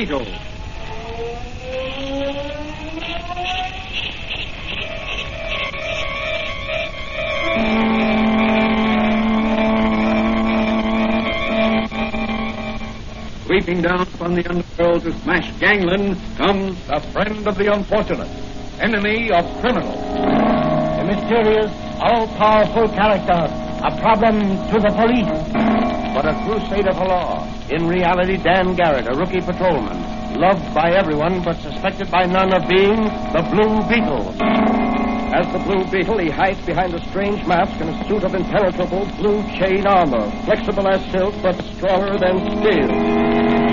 Beetle. Sweeping down from the underworld to smash gangland comes the friend of the unfortunate, enemy of criminals. A mysterious, all-powerful character, a problem to the police. But a crusader for law. In reality, Dan Garrett, a rookie patrolman, loved by everyone but suspected by none of being the Blue Beetle. As the Blue Beetle, he hides behind a strange mask and a suit of impenetrable blue chain armor, flexible as silk but stronger than steel.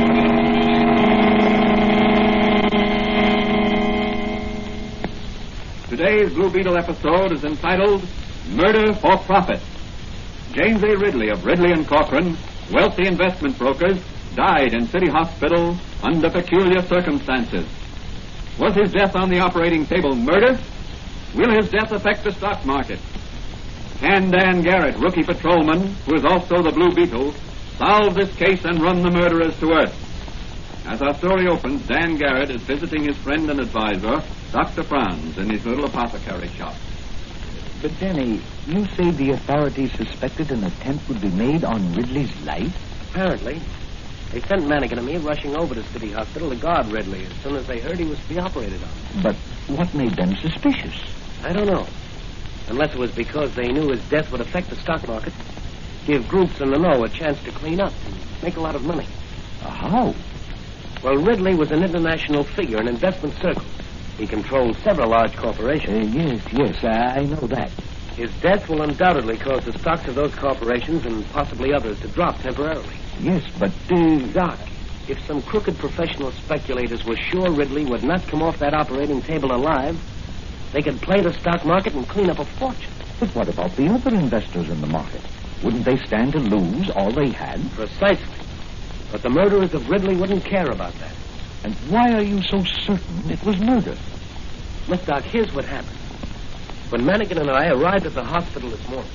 Today's Blue Beetle episode is entitled Murder for Profit. James A. Ridley of Ridley & Corcoran, wealthy investment brokers, died in City Hospital under peculiar circumstances. Was his death on the operating table murder? Will his death affect the stock market? Can Dan Garrett, rookie patrolman, who is also the Blue Beetle, solve this case and run the murderers to earth? As our story opens, Dan Garrett is visiting his friend and advisor, Dr. Franz, in his little apothecary shop. But, Danny, you say the authorities suspected an attempt would be made on Ridley's life? Apparently. They sent Mannigan and me rushing over to City Hospital to guard Ridley as soon as they heard he was to be operated on. But what made them suspicious? I don't know. Unless it was because they knew his death would affect the stock market, give groups in the know a chance to clean up and make a lot of money. How? Well, Ridley was an international figure in investment circles. He controlled several large corporations. Yes, I know that. His death will undoubtedly cause the stocks of those corporations and possibly others to drop temporarily. Yes, but, Doc, if some crooked professional speculators were sure Ridley would not come off that operating table alive, they could play the stock market and clean up a fortune. But what about the other investors in the market? Wouldn't they stand to lose all they had? Precisely. But the murderers of Ridley wouldn't care about that. And why are you so certain it was murder? Look, Doc, here's what happened. When Mannigan and I arrived at the hospital this morning.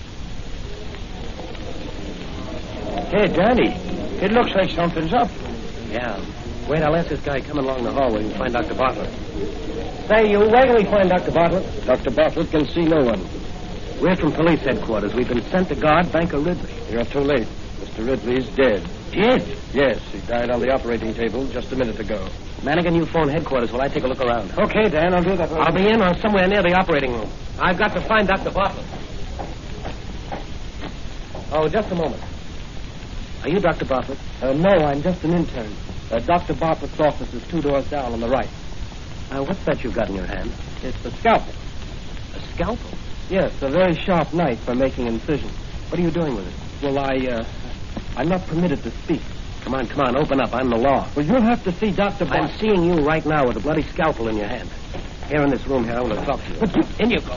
Hey, Danny, it looks like something's up. Yeah. Wait, I'll ask this guy coming along the hallway and find Dr. Bartlett. Say, you, where can we find Dr. Bartlett? Dr. Bartlett can see no one. We're from police headquarters. We've been sent to guard Banker Ridley. You're too late. Mr. Ridley's dead. Dead? Yes, he died on the operating table just a minute ago. Mannigan, you phone headquarters while I take a look around. Okay, Dan, I'll do that. I'll be in or somewhere near the operating room. I've got to find Dr. Bartlett. Oh, just a moment. Are you Dr. Bartlett? No, I'm just an intern. Dr. Bartlett's office is 2 doors down on the right. What's that you've got in your hand? It's a scalpel. A scalpel? Yes, a very sharp knife for making incisions. What are you doing with it? Well, I'm not permitted to speak. Come on, open up. I'm the law. Well, you'll have to see Dr. Bartlett. I'm seeing you right now with a bloody scalpel in your hand. Here in this room here, I want to talk to you. But in you go.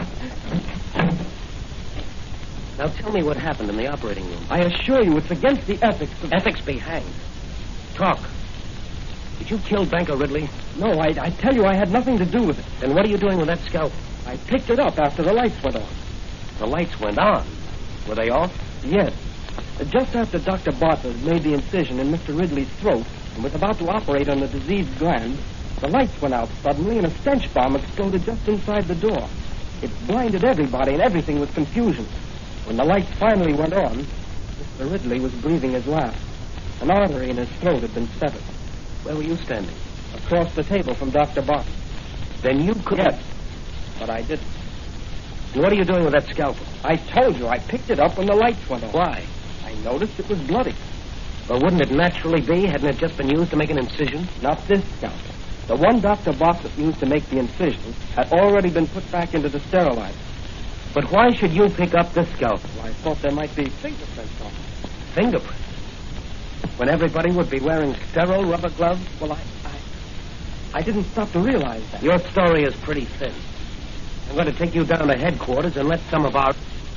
Now tell me what happened in the operating room. I assure you it's against the ethics of... Ethics be hanged. Talk. Did you kill Banker Ridley? No, I tell you I had nothing to do with it. Then what are you doing with that scalpel? I picked it up after the lights went on. The lights went on? Were they off? Yes. Just after Dr. Bartlett made the incision in Mr. Ridley's throat and was about to operate on the diseased gland, the lights went out suddenly and a stench bomb exploded just inside the door. It blinded everybody and everything was confusion. When the lights finally went on, Mr. Ridley was breathing his last. An artery in his throat had been severed. Where were you standing? Across the table from Dr. Bartlett. Then you could... Yes, but I didn't. And what are you doing with that scalpel? I told you, I picked it up when the lights went on. Why? I noticed it was bloody. Well, wouldn't it naturally be, hadn't it just been used to make an incision? Not this scalpel. The one Dr. Bartlett used to make the incision had already been put back into the sterilizer. But why should you pick up this scalpel? Well, I thought there might be fingerprints on it. Fingerprints? When everybody would be wearing sterile rubber gloves? Well, I didn't stop to realize that. Your story is pretty thin. I'm going to take you down to headquarters and let some of our...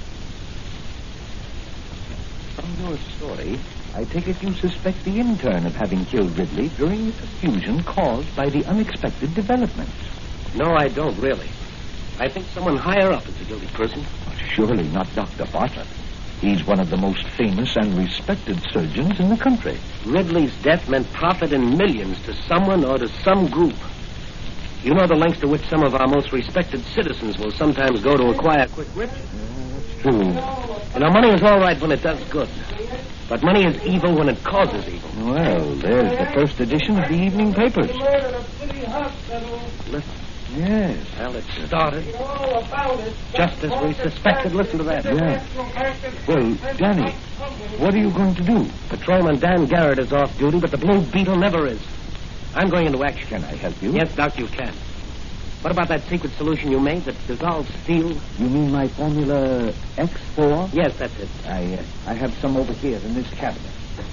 From your story, I take it you suspect the intern of having killed Ridley during the confusion caused by the unexpected developments. No, I don't, really. I think someone higher up is the guilty person. Surely not Dr. Bartlett. He's one of the most famous and respected surgeons in the country. Ridley's death meant profit in millions to someone or to some group. You know the lengths to which some of our most respected citizens will sometimes go to acquire quick riches. That's true. You know, money is all right when it does good. But money is evil when it causes evil. Well, there's the first edition of the evening papers. Listen. Yes. Well, it started just as we suspected. Listen to that. Yeah. Well, Danny, what are you going to do? Patrolman Dan Garrett is off duty, but the Blue Beetle never is. I'm going into action. Can I help you? Yes, Doc, you can. What about that secret solution you made that dissolves steel? You mean my Formula X4? Yes, that's it. I have some over here in this cabinet.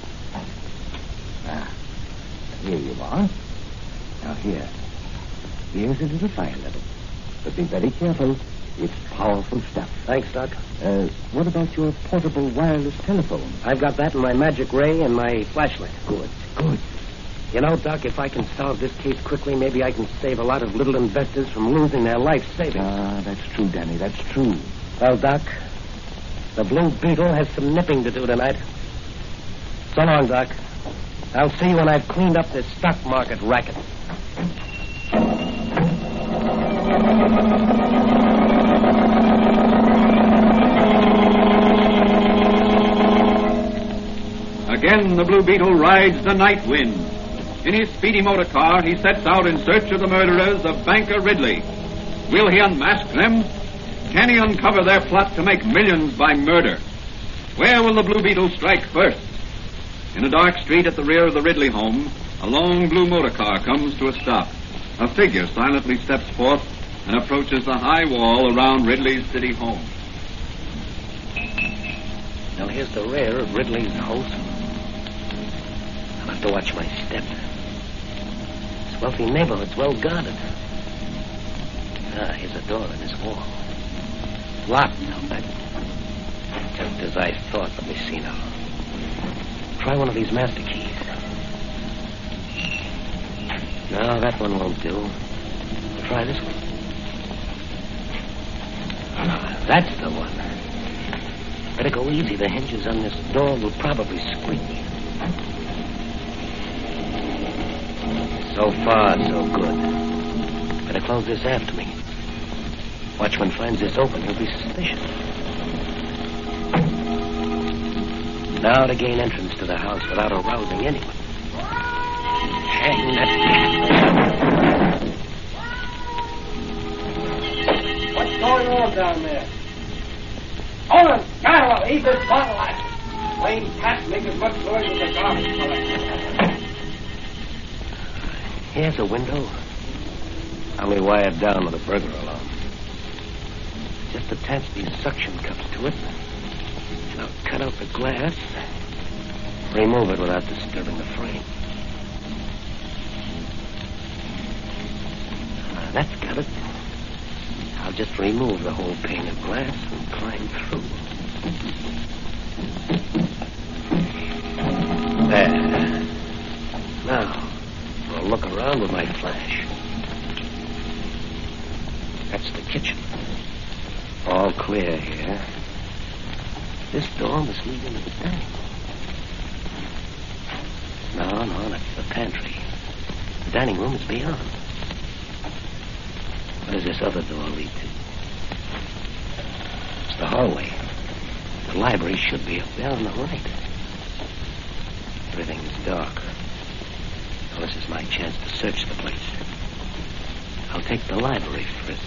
Ah, here you are. Now here's a little fire level. But be very careful. It's powerful stuff. Thanks, Doc. What about your portable wireless telephone? I've got that in my magic ray and my flashlight. Good. You know, Doc, if I can solve this case quickly, maybe I can save a lot of little investors from losing their life savings. Ah, that's true, Danny. That's true. Well, Doc, the Blue Beetle has some nipping to do tonight. So long, Doc. I'll see you when I've cleaned up this stock market racket. Again, the Blue Beetle rides the night wind. In his speedy motor car, he sets out in search of the murderers of Banker Ridley. Will he unmask them? Can he uncover their plot to make millions by murder? Where will the Blue Beetle strike first? In a dark street at the rear of the Ridley home, a long blue motor car comes to a stop. A figure silently steps forth and approaches the high wall around Ridley's city home. Now, here's the rear of Ridley's house. I'll have to watch my step. This wealthy neighborhood's well guarded. Here's a door in this wall. Locked, I'll bet. Just as I thought. Let me see now. Try one of these master keys. No, that one won't do. Try this one. That's the one. Better go easy. The hinges on this door will probably squeak. So far, so good. Better close this after me. Watchman finds this open, he'll be suspicious. Now to gain entrance to the house without arousing anyone. Hang that. What's going on down there? Hold on! Carol, leave this bottle light. Plain cat make as much noise as a garbage collector. Here's a window. Only wired down with a burglar alarm. Just attach these suction cups to it. And I'll cut out the glass. Remove it without disturbing the frame. That's got it. I'll just remove the whole pane of glass and climb through. There. Now, I'll look around with my flash. That's the kitchen. All clear here. This door must lead into the dining room. No, that's the pantry. The dining room is beyond. What does this other door lead to? It's the hallway. The library should be up there on the right. Everything is dark. Well, this is my chance to search the place. I'll take the library first.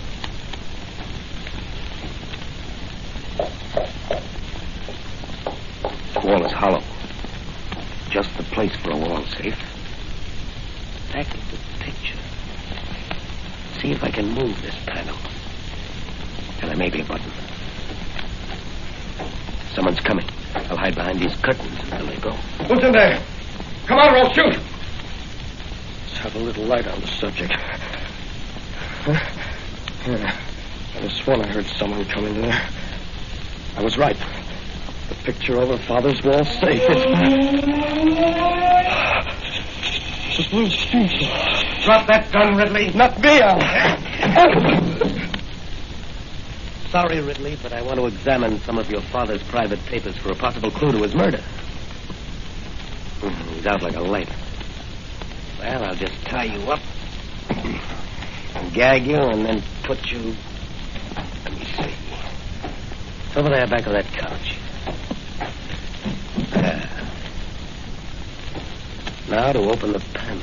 The wall is hollow. Just the place for a wall safe. Back of the picture. See if I can move this panel. And there may be a button. Someone's coming. I'll hide behind these curtains until they go. Who's in there? Come on, or I'll shoot. Let's have a little light on the subject. Yeah. I just sworn I heard someone come in there. I was right. The picture over Father's wall safe. It's a blue steeple. Drop that gun, Ridley. Not me. sorry, Ridley, but I want to examine some of your father's private papers for a possible clue to his murder. He's out like a light. Well, I'll just tie you up and gag you and then put you... Let me see. Over there, back of that couch. There. Now to open the panel.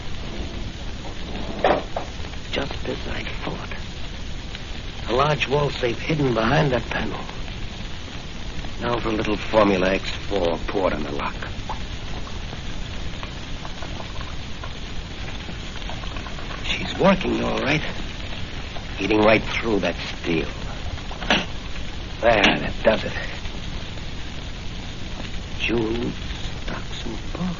Just as I thought. A large wall safe hidden behind that panel. Now for a little Formula X4 poured on the lock. She's working all right. Eating right through that steel. There, that does it. Jewels, stocks, and bonds.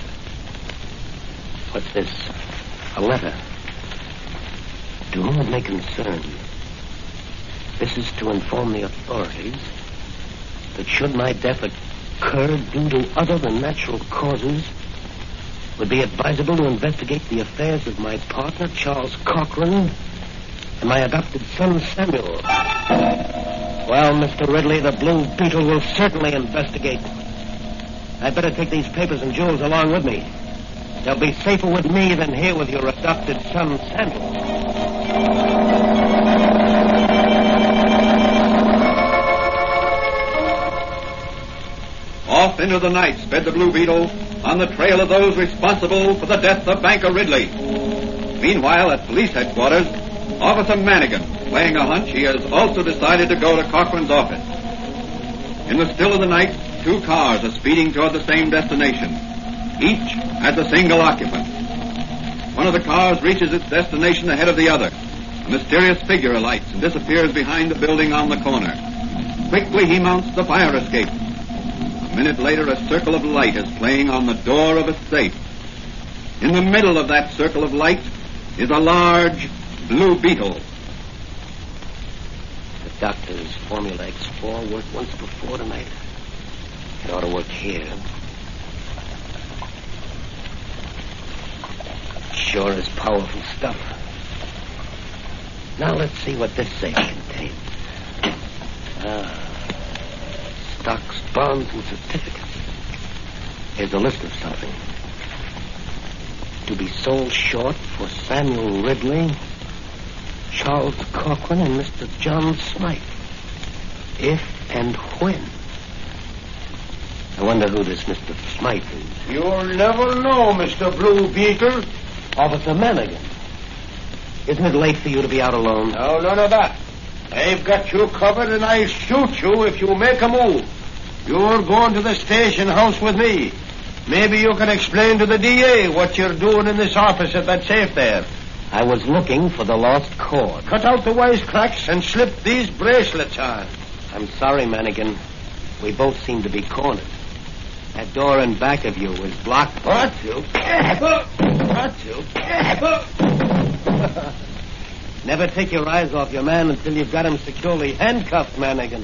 What's this? A letter. To whom it may concern. This is to inform the authorities that should my death occur due to other than natural causes, it would be advisable to investigate the affairs of my partner, Charles Cochran, and my adopted son, Samuel. Well, Mr. Ridley, the Blue Beetle will certainly investigate. I'd better take these papers and jewels along with me. They'll be safer with me than here with your adopted son, Samuel. Off into the night sped the Blue Beetle on the trail of those responsible for the death of banker Ridley. Meanwhile, at police headquarters, Officer Manigan, playing a hunch, he has also decided to go to Cochran's office. In the still of the night, two cars are speeding toward the same destination. Each has a single occupant. One of the cars reaches its destination ahead of the other. A mysterious figure alights and disappears behind the building on the corner. Quickly he mounts the fire escape. A minute later, a circle of light is playing on the door of a safe. In the middle of that circle of light is a large Blue Beetle. The doctor's Formula X4 worked once before tonight. It ought to work here. Sure is powerful stuff. Now let's see what this safe contains. Stocks, bonds, and certificates. Here's a list of something. To be sold short for Samuel Ridley, Charles Cochran, and Mr. John Smythe. If and when. I wonder who this Mr. Smythe is. You'll never know, Mr. Blue Beetle. Officer Manigan. Isn't it late for you to be out alone? No, none of that. I've got you covered, and I'll shoot you if you make a move. You're going to the station house with me. Maybe you can explain to the DA what you're doing in this office at that safe there. I was looking for the lost cord. Cut out the wisecracks and slip these bracelets on. I'm sorry, Manigan. We both seem to be cornered. That door in back of you is blocked. What? You? What? You? Never take your eyes off your man until you've got him securely handcuffed, Manigan.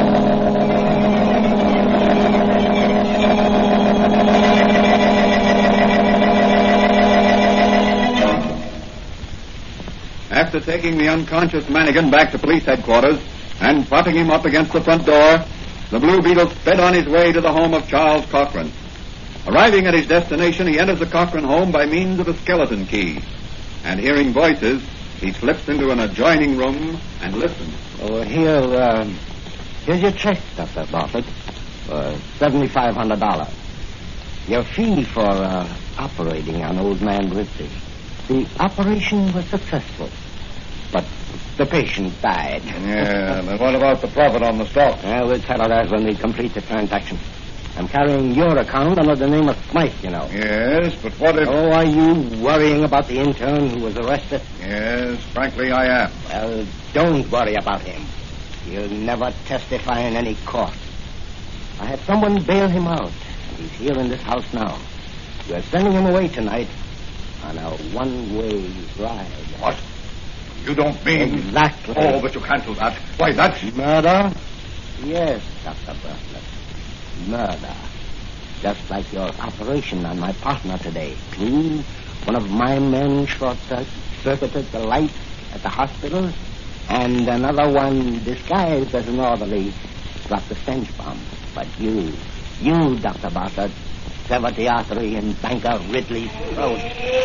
After taking the unconscious Manigan back to police headquarters and propping him up against the front door, the Blue Beetle sped on his way to the home of Charles Cochran. Arriving at his destination, he enters the Cochran home by means of a skeleton key. And hearing voices, he slips into an adjoining room and listens. Oh, here's your check, Dr. Bartlett, for $7,500. Your fee for operating on old man Ridley. The operation was successful, but the patient died. Yeah, and what about the profit on the stock? We'll settle that when we complete the transaction. I'm carrying your account under the name of Smythe, you know. Yes, but what if... Oh, are you worrying about the intern who was arrested? Yes, frankly, I am. Well, don't worry about him. He'll never testify in any court. I had someone bail him out, and he's here in this house now. We're sending him away tonight on a one-way ride. What? You don't mean... Exactly. Oh, but you can't do that. Why, that's... Murder? Yes, Dr. Bartlett. Murder. Just like your operation on my partner today. One of my men short-circuited the light at the hospital, And another one disguised as an orderly dropped the stench bomb. But you, Dr. Bartlett, severed the artery in Banker Ridley's throat.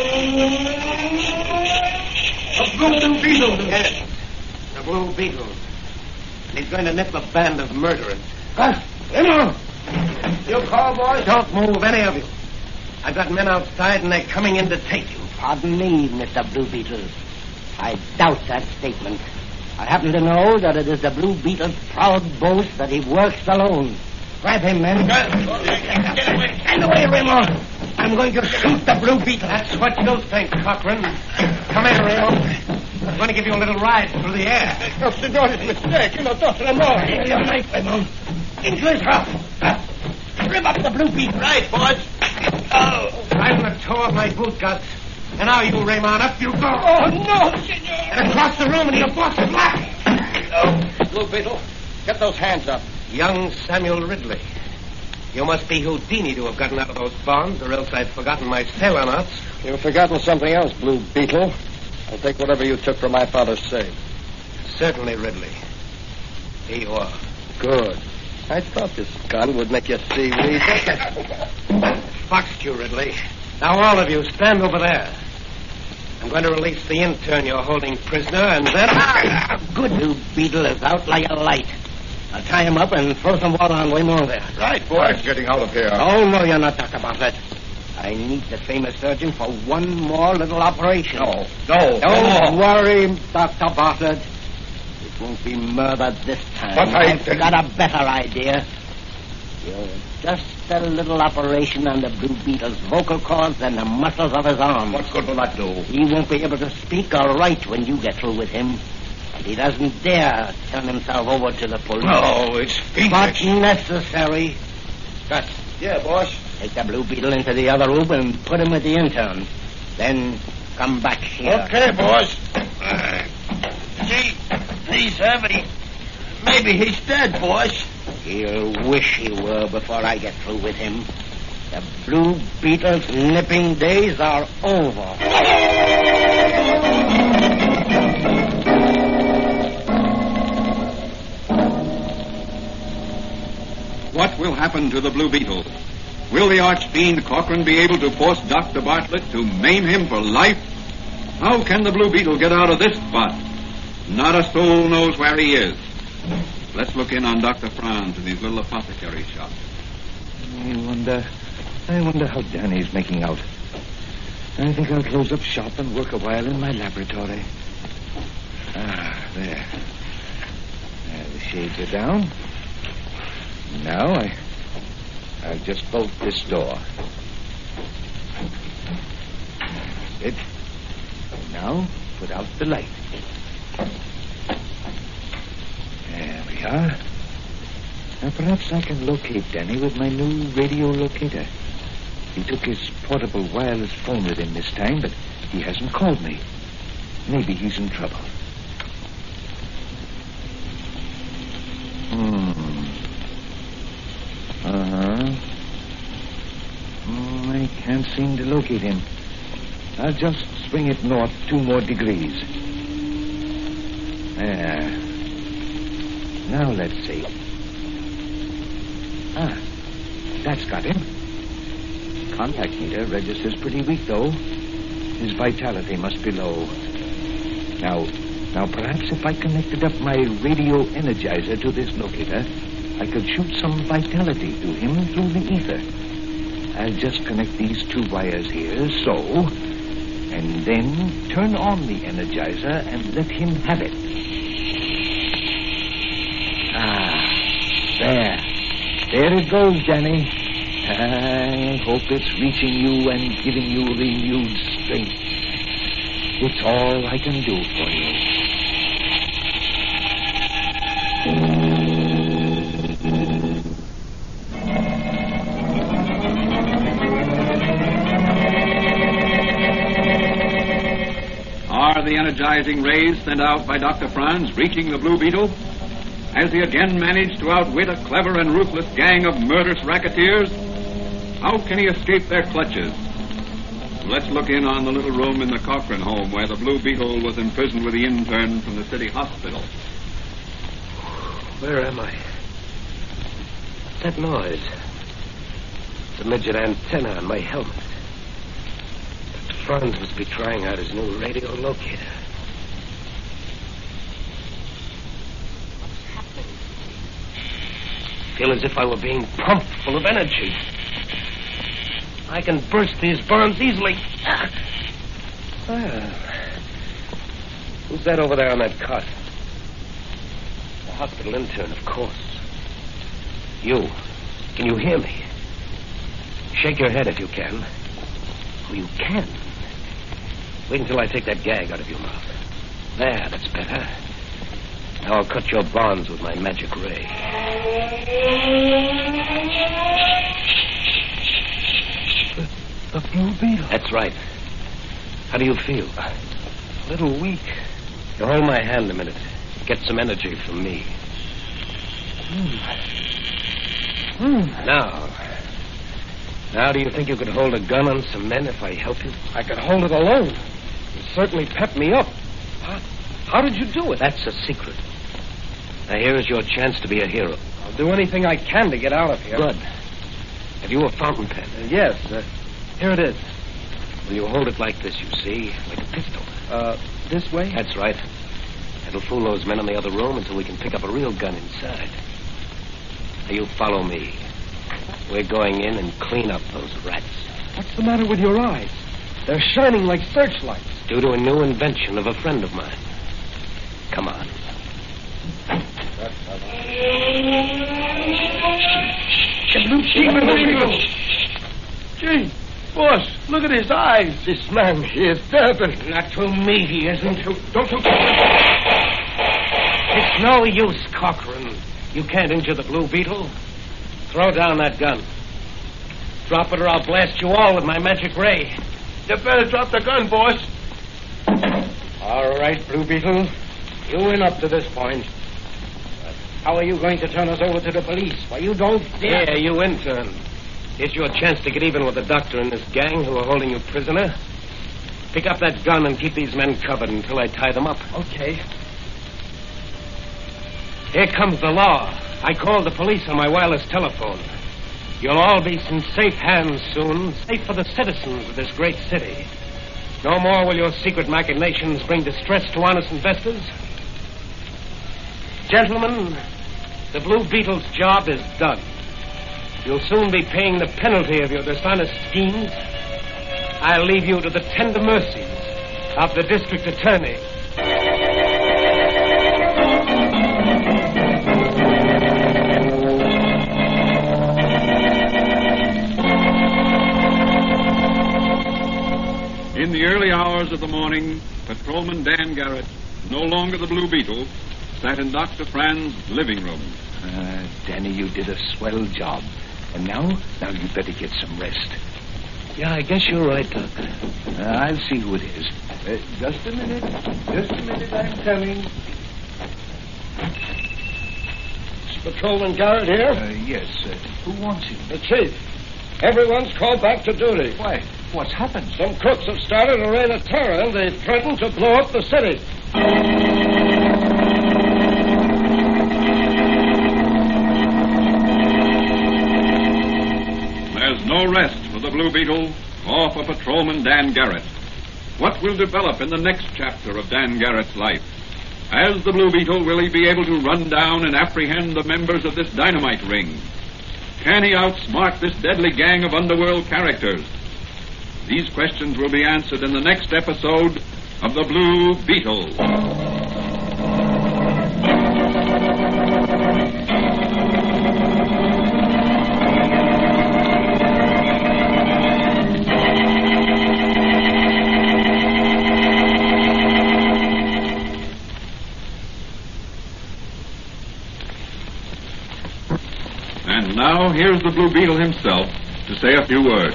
The Blue Beetle! Yes, the Blue Beetle. He's going to nip a band of murderers. Remo! You cowboys, don't move, any of you. I've got men outside, and they're coming in to take you. Pardon me, Mr. Blue Beetle. I doubt that statement. I happen to know that it is the Blue Beetle's proud boast that he works alone. Grab him, men. Stand away, Remo. I'm going to shoot the Blue Beetle. That's what you think, Cochran. Come here, Remo. I'm going to give you a little ride through the air. No, senor, it's a mistake. You know, Dr. Lamar. Take your knife, Remo. Into his mouth. Rip up the Blue Beetle. Right, boys. Oh. I'm the toe of my boot guts. And now you, Raymond, up you go. Oh, no, senor. And across the room in your boss's lap. Oh. Blue Beetle, get those hands up. Young Samuel Ridley. You must be Houdini to have gotten out of those bonds, or else I've forgotten my sailor knots. You've forgotten something else, Blue Beetle. I'll take whatever you took from my father's safe. Certainly, Ridley. Here you are. Good. I thought this gun would make you see weed. Foxed you, Ridley. Now, all of you, stand over there. I'm going to release the intern you're holding prisoner, and then... Good. Blue Beetle is out like a light. I'll tie him up and throw some water on Waymore there. Right, boys. Getting out of here. Oh, no, you're not, Dr. Bartlett. I need the famous surgeon for one more little operation. No. Don't worry, Dr. Bartlett. It won't be murder this time. But I've got a better idea. Just a little operation on the Blue Beetle's vocal cords and the muscles of his arms. What good will that do? He won't be able to speak or write when you get through with him. And he doesn't dare turn himself over to the police. No, it's But fiendish. necessary. Gus. Yeah, boss. Take the Blue Beetle into the other room and put him with the intern. Then come back here. Okay, boss. Gee, he's heavy. Maybe he's dead, boss. He'll wish he were before I get through with him. The Blue Beetle's nipping days are over. What will happen to the Blue Beetle? Will the archfiend Cochran be able to force Dr. Bartlett to maim him for life? How can the Blue Beetle get out of this spot? Not a soul knows where he is. Let's look in on Dr. Franz in his little apothecary shop. I wonder how Danny's making out. I think I'll close up shop and work a while in my laboratory. There. The shades are down. Now I'll just bolt this door. That's it. And now put out the light. There we are. Now perhaps I can locate Danny with my new radio locator. He took his portable wireless phone with him this time, but he hasn't called me. Maybe he's in trouble. I can't seem to locate him. I'll just swing it north 2 more degrees. There. Now let's see. That's got him. Contact meter registers pretty weak, though. His vitality must be low. Now perhaps if I connected up my radio energizer to this locator, I could shoot some vitality to him through the ether. I'll just connect these 2 wires here, so, and then turn on the energizer and let him have it. There it goes, Danny. I hope it's reaching you and giving you renewed strength. It's all I can do for you. Are the energizing rays sent out by Dr. Franz reaching the Blue Beetle? Has he again managed to outwit a clever and ruthless gang of murderous racketeers? How can he escape their clutches? Let's look in on the little room in the Cochran home where the Blue Beetle was imprisoned with the intern from the city hospital. Where am I? What's that noise? It's a midget antenna on my helmet. Dr. Franz must be trying out his new radio locator. I feel as if I were being pumped full of energy. I can burst these burns easily. Who's that over there on that cot? The hospital intern, of course. You. Can you hear me? Shake your head if you can. Oh, you can. Wait until I take that gag out of your mouth. There, that's better. Now I'll cut your bonds with my magic ray. The Blue Beetle. That's right. How do you feel? A little weak. You hold my hand a minute. Get some energy from me. Now, do you think you could hold a gun on some men if I help you? I could hold it alone. You certainly pepped me up. How did you do it? That's a secret. Now, here is your chance to be a hero. I'll do anything I can to get out of here. Good. Have you a fountain pen? Yes. Here it is. Will you hold it like this, you see? Like a pistol. This way? That's right. It'll fool those men in the other room until we can pick up a real gun inside. Now, you follow me. We're going in and clean up those rats. What's the matter with your eyes? They're shining like searchlights. Due to a new invention of a friend of mine. Come on. The Blue Beetle. Gee, boss, look at his eyes. This man, he is dead. Not to me, he isn't. Don't you... It's no use, Cochran. You can't injure the Blue Beetle. Throw down that gun. Drop it or I'll blast you all with my magic ray. You better drop the gun, boss. All right, Blue Beetle. You win up to this point. But how are you going to turn us over to the police? Why, you don't dare... Yeah, you intern. Here's your chance to get even with the doctor and this gang who are holding you prisoner. Pick up that gun and keep these men covered until I tie them up. Okay. Here comes the law. I called the police on my wireless telephone. You'll all be in safe hands soon, safe for the citizens of this great city. No more will your secret machinations bring distress to honest investors. Gentlemen, the Blue Beetle's job is done. You'll soon be paying the penalty of your dishonest schemes. I'll leave you to the tender mercies of the district attorney. In the early hours of the morning, Patrolman Dan Garrett, no longer the Blue Beetle, sat in Dr. Franz's living room. Danny, you did a swell job. And now you'd better get some rest. Yeah, I guess you're right, Doc. I'll see who it is. Just a minute, I'm coming. Is Patrolman Garrett here? Yes. Who wants him? The chief. Everyone's called back to duty. Why? What's happened? Some crooks have started a reign of terror, and they threaten to blow up the city. There's no rest for the Blue Beetle or for Patrolman Dan Garrett. What will develop in the next chapter of Dan Garrett's life? As the Blue Beetle, will he be able to run down and apprehend the members of this dynamite ring? Can he outsmart this deadly gang of underworld characters? These questions will be answered in the next episode of The Blue Beetle. And now, here's the Blue Beetle himself to say a few words.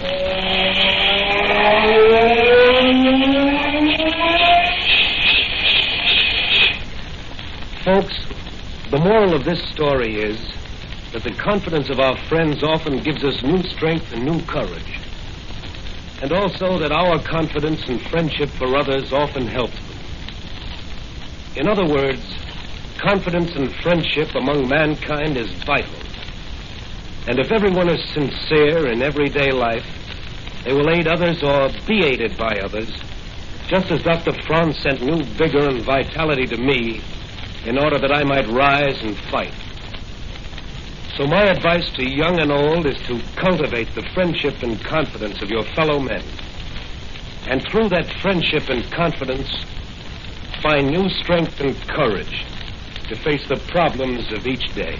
Folks, the moral of this story is that the confidence of our friends often gives us new strength and new courage. and also that our confidence and friendship for others often helps them. In other words, confidence and friendship among mankind is vital. And if everyone is sincere in everyday life, they will aid others or be aided by others, just as Dr. Franz sent new vigor and vitality to me in order that I might rise and fight. So my advice to young and old is to cultivate the friendship and confidence of your fellow men. And through that friendship and confidence, find new strength and courage to face the problems of each day.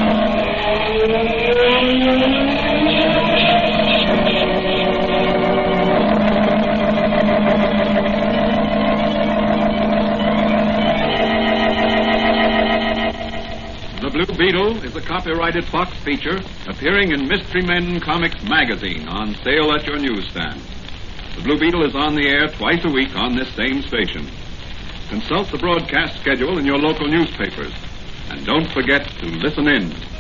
The Blue Beetle is a copyrighted Fox feature appearing in Mystery Men Comics magazine on sale at your newsstand. The Blue Beetle is on the air twice a week on this same station. Consult the broadcast schedule in your local newspapers. And don't forget to listen in.